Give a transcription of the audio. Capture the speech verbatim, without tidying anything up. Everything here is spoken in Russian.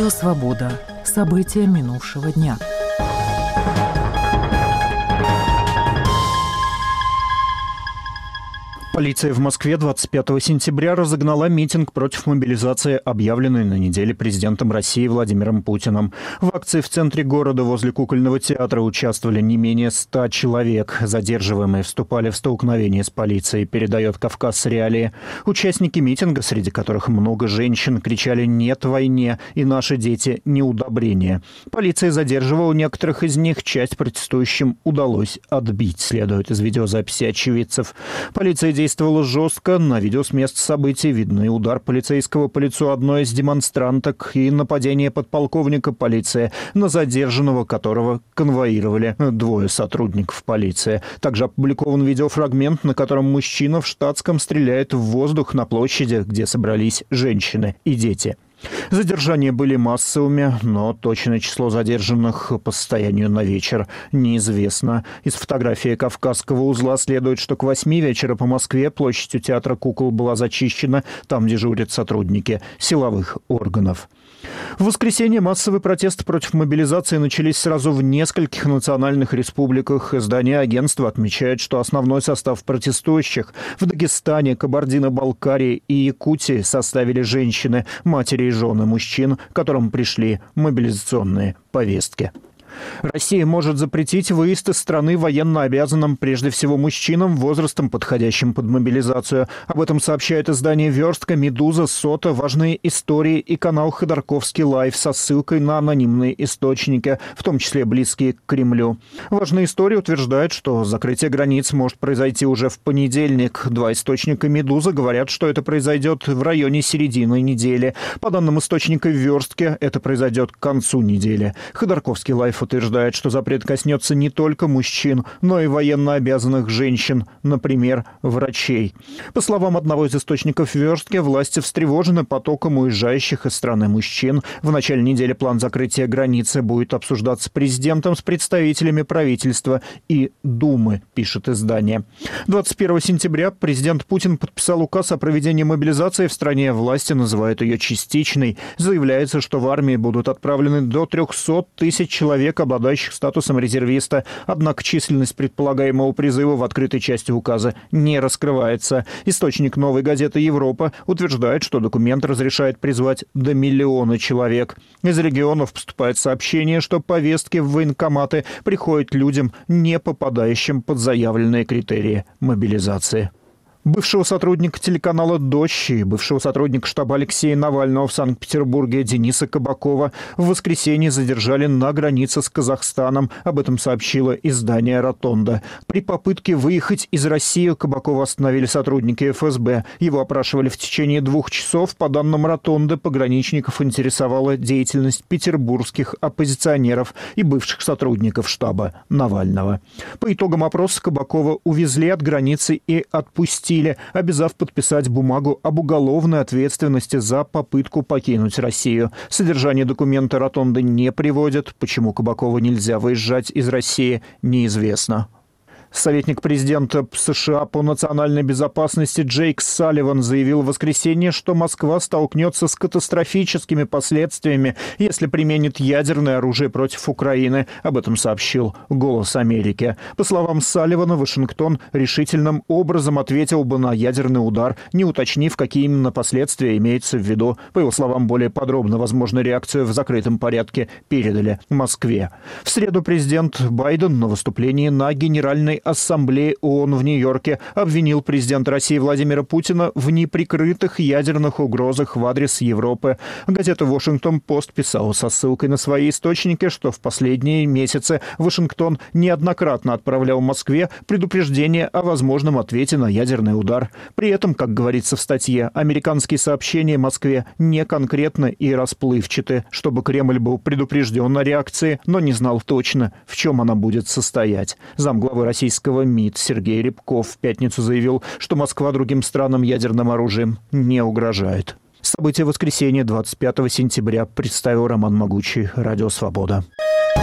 Радио «Свобода». События минувшего дня. Полиция в Москве двадцать пятого сентября разогнала митинг против мобилизации, объявленной на неделе президентом России Владимиром Путиным. В акции в центре города возле Кукольного театра участвовали не менее ста человек. Задерживаемые вступали в столкновение с полицией, передает «Кавказ Реалии». Участники митинга, среди которых много женщин, кричали «нет войне» и «наши дети – неудобрение». Полиция задерживала некоторых из них, часть протестующим удалось отбить, следует из видеозаписи очевидцев. Полиция действовала жестко. На видео с места событий видны удар полицейского по лицу одной из демонстранток и нападение подполковника полиции на задержанного, которого конвоировали двое сотрудников полиции. Также опубликован видеофрагмент, на котором мужчина в штатском стреляет в воздух на площади, где собрались женщины и дети. Задержания были массовыми, но точное число задержанных по состоянию на вечер неизвестно. Из фотографии Кавказского узла следует, что к восьми вечера по Москве площадь у театра «Кукол» была зачищена. Там дежурят сотрудники силовых органов. В воскресенье массовые протесты против мобилизации начались сразу в нескольких национальных республиках. Издание агентства отмечает, что основной состав протестующих в Дагестане, Кабардино-Балкарии и Якутии составили женщины, матери и жены мужчин, которым пришли мобилизационные повестки. Россия может запретить выезд из страны военнообязанным, прежде всего мужчинам, возрастом, подходящим под мобилизацию. Об этом сообщает издание «Верстка», «Медуза», «Сота», «Важные истории» и канал «Ходорковский лайв» со ссылкой на анонимные источники, в том числе близкие к Кремлю. «Важные истории» утверждают, что закрытие границ может произойти уже в понедельник. Два источника «Медузы» говорят, что это произойдет в районе середины недели. По данным источника «Верстки», это произойдет к концу недели. «Ходорковский лайв» утверждает, что запрет коснется не только мужчин, но и военнообязанных женщин, например, врачей. По словам одного из источников «Верстки», власти встревожены потоком уезжающих из страны мужчин. В начале недели план закрытия границы будет обсуждаться президентом с представителями правительства и Думы, пишет издание. двадцать первого сентября президент Путин подписал указ о проведении мобилизации в стране. Власти называют ее частичной. Заявляется, что в армии будут отправлены до трехсот тысяч человек, обладающих статусом резервиста. Однако численность предполагаемого призыва в открытой части указа не раскрывается. Источник «Новой газеты Европа» утверждает, что документ разрешает призвать до миллиона человек. Из регионов поступает сообщение, что повестки в военкоматы приходят людям, не попадающим под заявленные критерии мобилизации. Бывшего сотрудника телеканала «Дождь» и бывшего сотрудника штаба Алексея Навального в Санкт-Петербурге Дениса Кабакова в воскресенье задержали на границе с Казахстаном. Об этом сообщило издание «Ротонда». При попытке выехать из России Кабакова остановили сотрудники эф эс бэ. Его опрашивали в течение двух часов. По данным «Ротонды», пограничников интересовала деятельность петербургских оппозиционеров и бывших сотрудников штаба Навального. По итогам опроса Кабакова увезли от границы и отпустили, обязав подписать бумагу об уголовной ответственности за попытку покинуть Россию. Содержание документа «Ротонда» не приводит. Почему Кабакову нельзя выезжать из России, неизвестно. Советник президента США по национальной безопасности Джейк Салливан заявил в воскресенье, что Москва столкнется с катастрофическими последствиями, если применит ядерное оружие против Украины. Об этом сообщил «Голос Америки». По словам Салливана, Вашингтон решительным образом ответил бы на ядерный удар, не уточнив, какие именно последствия имеются в виду. По его словам, более подробно возможную реакцию в закрытом порядке передали Москве. В среду президент Байден на выступлении на Генеральной Ассамблеи ООН в Нью-Йорке обвинил президента России Владимира Путина в неприкрытых ядерных угрозах в адрес Европы. Газета «Вашингтон-Пост» писала со ссылкой на свои источники, что в последние месяцы Вашингтон неоднократно отправлял Москве предупреждение о возможном ответе на ядерный удар. При этом, как говорится в статье, американские сообщения Москве не конкретны и расплывчаты, чтобы Кремль был предупрежден о реакции, но не знал точно, в чем она будет состоять. Замглавы российского МИД Сергей Рябков в пятницу заявил, что Москва другим странам ядерным оружием не угрожает. События воскресенья двадцать пятого сентября представил Роман Могучий, Радио «Свобода».